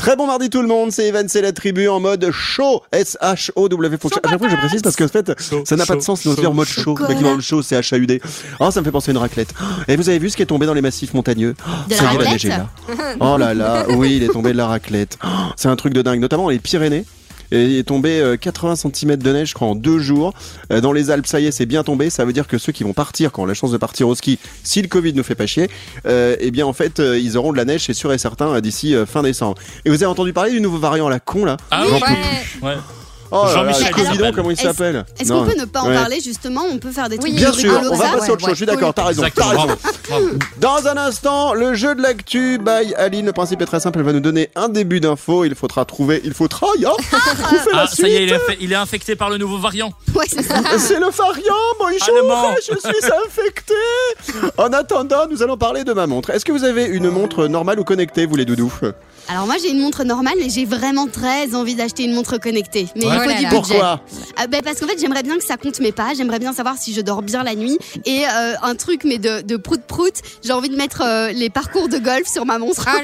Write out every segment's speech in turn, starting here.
Très bon mardi tout le monde, c'est Evan, c'est la tribu en mode chaud, S-H-O-W. Faut que à chaque fois je précise parce que en fait, ça n'a pas de sens de dire mode chaud. Le mec qui parle chaud, c'est H-A-U-D. Oh, ça me fait penser à une raclette. Et vous avez vu ce qui est tombé dans les massifs montagneux? Ça y est, la neige est là. Oh là là, oui, il est tombé de la raclette. C'est un truc de dingue, notamment les Pyrénées. Et il est tombé 80 cm de neige, je crois, en 2 jours. Dans les Alpes, ça y est, c'est bien tombé. Ça veut dire que ceux qui vont partir, qui ont la chance de partir au ski, si le Covid ne fait pas chier, eh bien, en fait, ils auront de la neige, c'est sûr et certain, d'ici fin décembre. Et vous avez entendu parler du nouveau variant à la con, là? Ah oui, ouais. Oh là là, Jean-Michel Covidon, comment il s'appelle? Est-ce qu'on peut ne pas en parler, justement? On peut faire des trucs bien sûr, rigolos, on va ça. passer à autre chose, je suis d'accord, t'as raison. Dans un instant, le jeu de l'actu by Aline. Le principe est très simple, elle va nous donner un début d'info. Il faudra trouver la suite. Ça y est, il est infecté par le nouveau variant. Ouais, c'est ça. C'est le variant, bonjour, je suis infecté. En attendant, nous allons parler de ma montre. Est-ce que vous avez une montre normale ou connectée, vous les doudous? Alors moi j'ai une montre normale, mais j'ai vraiment très envie d'acheter une montre connectée. Mais il faut du budget. Pourquoi? Parce qu'en fait j'aimerais bien que ça compte mes pas, j'aimerais bien savoir si je dors bien la nuit. Et un truc mais de prout-prout, j'ai envie de mettre les parcours de golf sur ma montre. Oh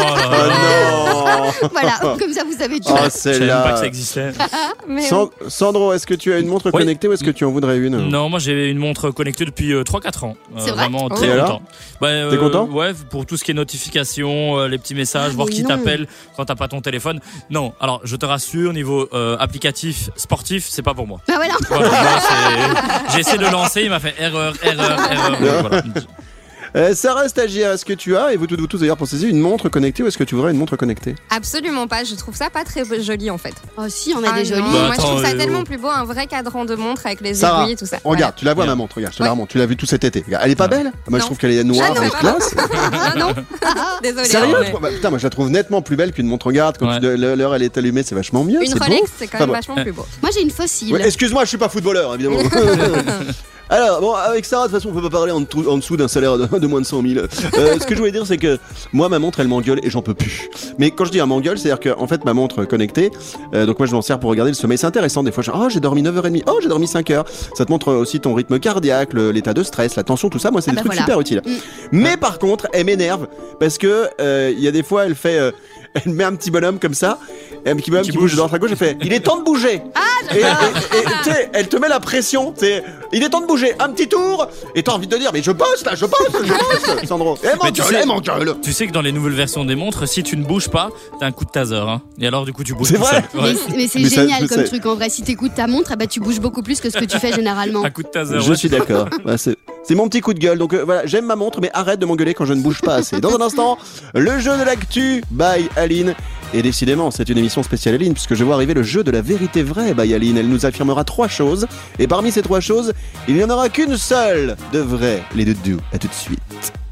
non. Voilà, comme ça vous savez tout. Oh, Je savais même pas que ça existait. Sandro, est-ce que tu as une montre connectée ou est-ce que tu en voudrais une? Non, moi j'ai une montre connectée depuis 3-4 ans. C'est vrai? Vraiment très longtemps. T'es content? Ouais, pour tout ce qui est notifications, les petits messages, voir qui t'appelle quand t'as pas ton téléphone. Non, alors je te rassure, niveau applicatif sportif, c'est pas pour moi. Bah voilà. J'ai essayé de lancer, il m'a fait erreur. Voilà. Sarah stagiaire, est-ce que tu as, et vous tous d'ailleurs pensez-y, une montre connectée ou est-ce que tu voudrais une montre connectée? Absolument pas, je trouve ça pas très joli en fait. Oh si, on a des jolies. Moi je trouve ça tellement plus beau, un vrai cadran de montre avec les Sarah, aiguilles et tout ça. Regarde, tu la vois ma montre, regarde, je te la remonte, tu l'as vue tout cet été. Elle est pas belle? Moi je trouve qu'elle est noire et classe. Non, désolé. Sérieux? Putain, moi je la trouve nettement plus belle qu'une montre. Regarde, quand l'heure elle est allumée, c'est vachement mieux. Une Rolex, c'est quand même vachement plus beau. Moi j'ai une fossile. Ouais, excuse-moi, je suis pas footballeur, évidemment. Alors, bon, avec Sarah, de toute façon, on peut pas parler en dessous d'un salaire de moins de 100 000. Ce que je voulais dire, c'est que moi, ma montre, elle m'engueule et j'en peux plus. Mais quand je dis elle m'engueule, c'est-à-dire que, en fait, ma montre connectée, donc moi, je m'en sers pour regarder le sommeil. C'est intéressant. Des fois, j'ai dormi 9h30. Oh, j'ai dormi 5h. Ça te montre aussi ton rythme cardiaque, l'état de stress, la tension, tout ça. Moi, c'est des trucs super utiles. Mais par contre, elle m'énerve parce que, il y a des fois, elle met un petit bonhomme comme ça, et un petit bonhomme qui bouge de droite à gauche, elle fait, il est temps de bouger. Et tu sais, elle te met la pression, il est temps de bouger, un petit tour, et t'as envie de dire, mais je bosse, Sandro. Elle m'engueule. Tu sais que dans les nouvelles versions des montres, si tu ne bouges pas, t'as un coup de taser, hein. Et alors, du coup, tu bouges c'est tout vrai. seul. Ouais. Mais c'est génial comme truc en vrai. Si t'écoutes ta montre, tu bouges beaucoup plus que ce que tu fais généralement. Un coup de taser. Je suis d'accord. C'est mon petit coup de gueule. Donc voilà, j'aime ma montre, mais arrête de m'engueuler quand je ne bouge pas assez. Dans un instant, le jeu de l'actu by Aline. Et décidément, c'est une émission spéciale Aline, puisque je vois arriver le jeu de la vérité vraie by Aline. Elle nous affirmera 3 choses. Et parmi ces 3 choses, il n'y en aura qu'une seule de vraie. Les deux. À tout de suite.